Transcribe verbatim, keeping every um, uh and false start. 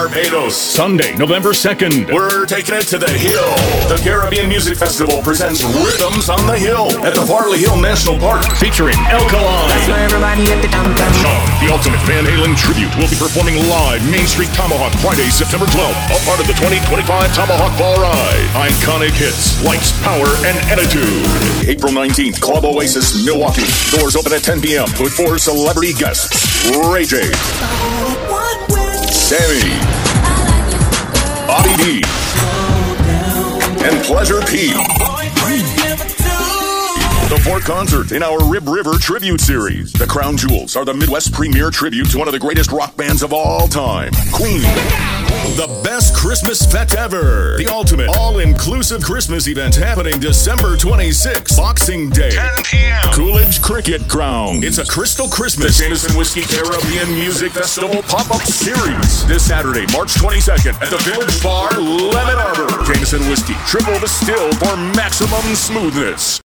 Barbados. Sunday, November second. We're taking it to the Hill. The Caribbean Music Festival presents Rhythms on the Hill at the Farley Hill National Park, Featuring Alkaline. That's where everybody at the downtown. Sean, the Ultimate Van Halen Tribute, will be performing live Main Street Tomahawk Friday, September twelfth, a part of the twenty twenty-five Tomahawk Ball Ride. Iconic hits, lights, power, and attitude. April nineteenth, Club Oasis, Milwaukee. Doors open at ten p.m. with four celebrity guests. Ray J, Sammy, Bobby D, and Pleasure P. The fourth concert in our Rib River tribute series. The Crown Jewels are the Midwest premier tribute to one of the greatest rock bands of all time, Queen. The best Christmas fete ever. The ultimate all-inclusive Christmas event happening December twenty-sixth, Boxing Day, ten p.m. Coolidge Cricket Ground. It's a Crystal Christmas. The Jameson Whiskey Caribbean Music Festival pop-up series. This Saturday, March twenty-second, at the Village Bar, Lemon Arbor. Jameson Whiskey, triple distilled for maximum smoothness.